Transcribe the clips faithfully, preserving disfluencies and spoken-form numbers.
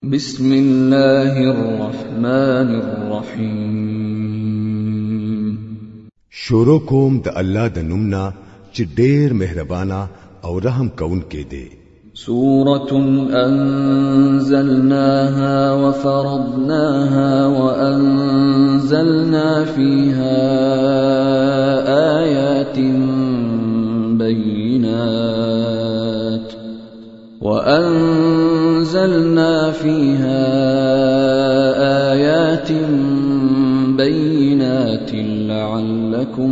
بسم الله الرحمن الرحیم. شروع کوم د الله د نومنا چې ډېر مهربانا او رحم کون کې دی. سورة أنزلناها وفرضناها وأنزلنا فيها آيات بينات وأنزلنا فيها آيات بينات لعلكم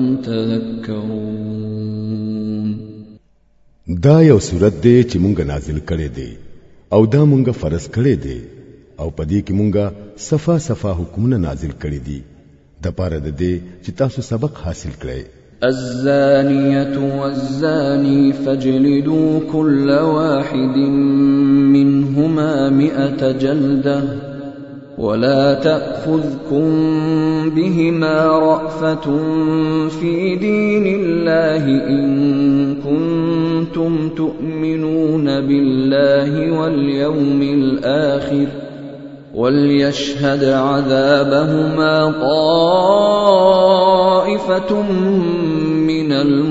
تذكرون. دا یو سورت دی چې مونږه نازل کړي دی او دا مونږه فرض کړي دی او پدې کې مونږه صفه صفه حکمونه نازل کړي دي د پاره د دې چې تاسو سبق حاصل کړئ. الزانية والزاني فاجلدوا كل واحد منهما مئة جلدة ولا تأخذكم بهما رأفة في دين الله إن كنتم تؤمنون بالله واليوم الآخر وليشهد عذابهما طائفة من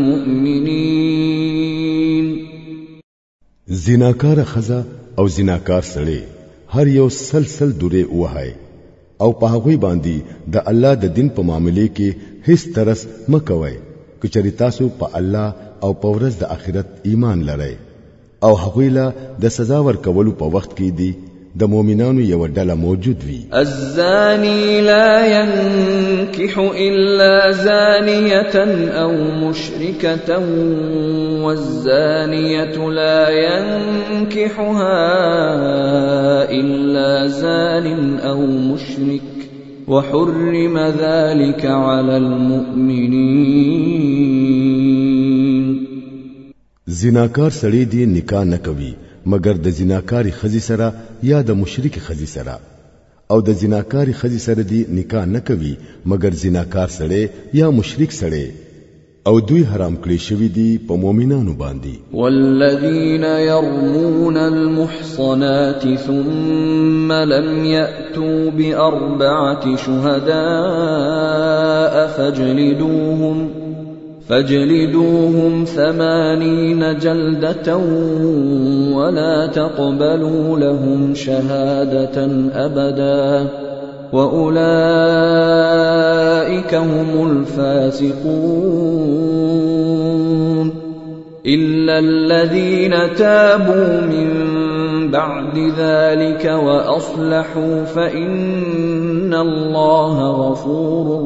المؤمنين. زناکار خزا او زناکار سړی هر یو سلسل دوره وهای او په هغه باندې د الله د دین په معاملې کې هیڅ ترس مکوئ کچری تاسو په الله او په ورځ د آخرت ایمان لرئ او هغه لا د سزا ورکولو په وخت کې دی د مؤمنانو یو ډله موجود وي. الزاني لا ينكح إلا زانية أو مشركة والزانية لا ينكحها إلا زان أو مشرك وحرم ذلك على المؤمنين. زناکار سړی دی نکاح نه کوي مگر د زناکاری خزي سره یا د مشرک خزي سره او د زناکاری خزي سره دی نکاح نه کوي مگر زناکار سره یا مشرک سره او دوی حرام کړی شوی دی په مؤمنانو باندې. والذین يرمون المحصنات ثم لم يأتوا بأربعة شهداء فاجلدوهم فاجلدوهم ثمانين جلدة ولا تقبلوا لهم شهادة أبدا وأولئك هم الفاسقون إلا الذين تابوا من بعد ذلك وأصلحوا فإن الله غفور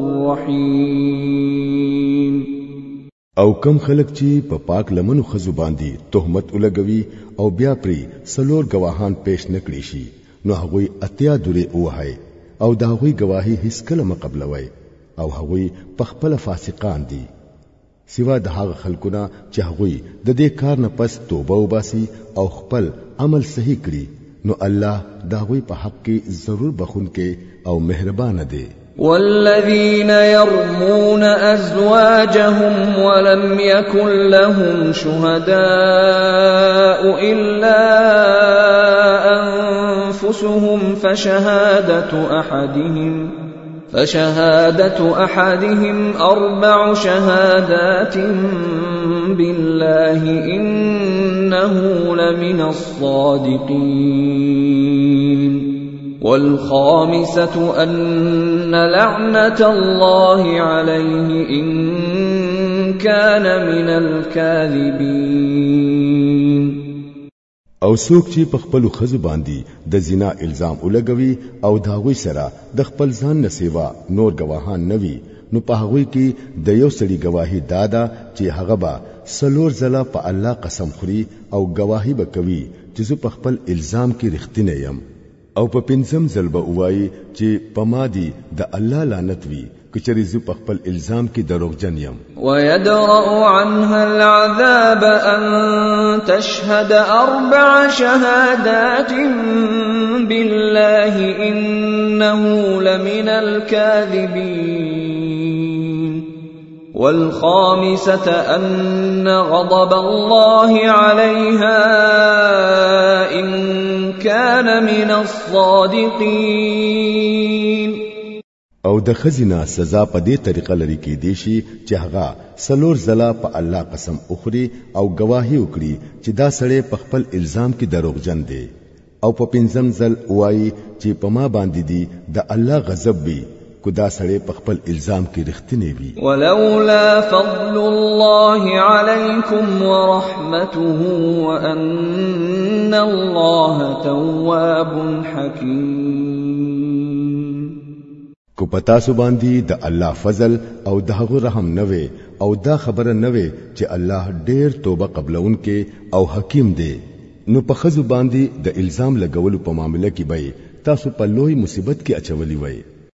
رحيم. او کم خلق چې په پاک لمنو خزو باندې تهمت ولګوي او بیا پری سلور گواهان پیش نکړي شي نو هغوی اتیا دوره وهای او دا هغوی گواهی هیڅ کله مقبلوي او هغوی په خپل فاسقان دي سوا د هغه خلکونه چې هغوی د دې کار نه پس توبه وباسي او خپل عمل صحیح کړي نو الله دا هغوی په حق کې ضرور بخونکې او مهربان دی. والذين يرمون أزواجهم ولم يكن لهم شهداء إلا أنفسهم فشهادة أحدهم فشهادة أحدهم أربع شهادات بالله إنه لمن الصادقين. والخامسة أن لعنة الله عليه إن كان من الكاذبين. او څوک چې په خپل خزو باندې د زنا الزام ولګوي او داوی سره د خپل ځان نه سیوا نور گواهان نوي نو په هغه کې د یو سړي گواهی دادا چې هغه با سلور زلا په الله قسم خوري او گواهی به کوي چې زه په خپل الزام کې رښتینه یم او په پنځم ځل به وایي چې پمادي د الله لعنت وي کچری زو په خپل الزام کې دروغجن یم. ويدرأ عنها العذاب أن تشهد أربع شهادات بالله إنه لمن الكاذبين. والخامسة أن غضب الله عليها إن كان من الصادقين. او د خزینه سزا په دې طریقه لري کې دی شي چې هغه سلور زلا په الله قسم اخري او گواهی وکړي چې دا سړی په خپل الزام کې دروغجن دی او په پنځم ځل وایي چې په ما باندې دی د الله غضب وي کو دا سړی په خپل الزام کې رښتینی وي. ولولا فضل الله عليكم ورحمته وان الله تواب حكيم. کو پتا سو باندې د الله فضل او دغه رحم نوي او دا خبره نوي چې الله ډېر توبه قبلون کې او حکیم دی نو په خزو باندې د الزام لګولو په معاملې کې به تاسو په لوی مصیبت کې اچولي وای.